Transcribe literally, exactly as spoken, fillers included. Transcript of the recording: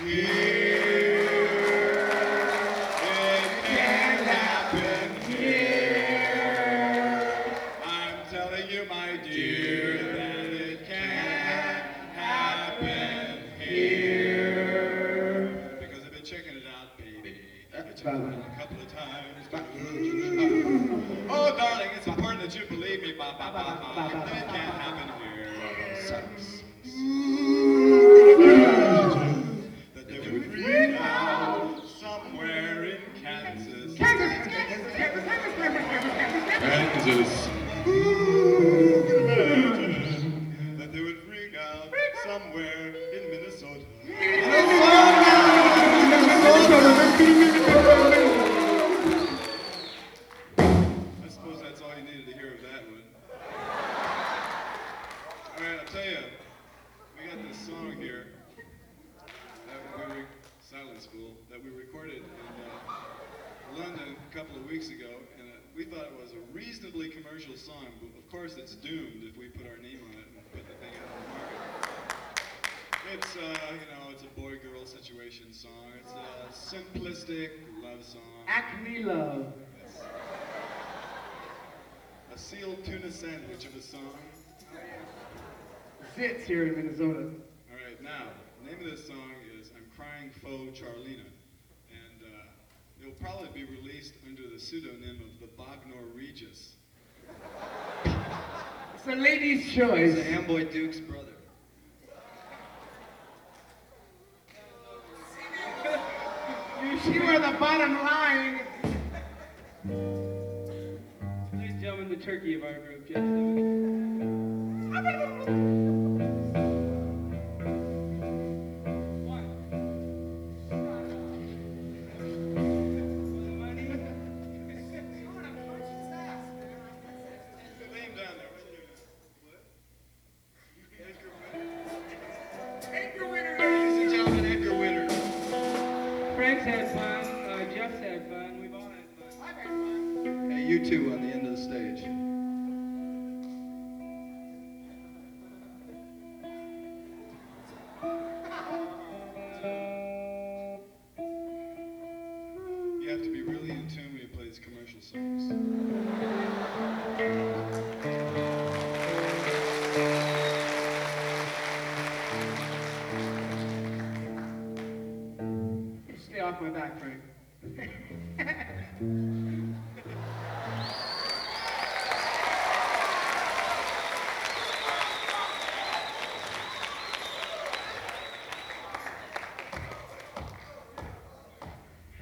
here. It can't happen here. I'm telling you, my dear, that it can't happen here. Because I've been checking it out, baby. I've been checking it out a couple of times. Oh, darling, it's important that you believe me, ba ba ba ba. That it can't happen here. That they would freak out somewhere in Kansas. Kansas, Kansas, Kansas, Kansas, Kansas. That they would freak out somewhere in Minnesota. I suppose that's all you needed to hear of that one. All right, I'll tell you, we got this song here, that we re- Silent School, that we recorded in uh, London a couple of weeks ago, and uh, we thought it was a reasonably commercial song, but of course it's doomed if we put our name on it and put the thing out on the market. It's, uh, you know, it's a boy-girl situation song. It's a simplistic love song. Acme Love. It's a sealed tuna sandwich of a song. Sits here in Minnesota. All right, now, the name of this song is I'm Crying Faux Charlena. And uh, it'll probably be released under the pseudonym of the Bognor Regis. It's a lady's choice. It's Amboy Duke's brother. You see where the bottom line. Ladies and gentlemen, the turkey of our group, Jeff Simmons. Name down there. Edgar Winter. Ladies and gentlemen, Edgar Winter. Frank's had fun, uh, Jeff's had fun, we've all had fun. I've had fun. Hey, you two on the end of the stage. You have to be really in tune when you play these commercial songs. Stay off my back, Frank.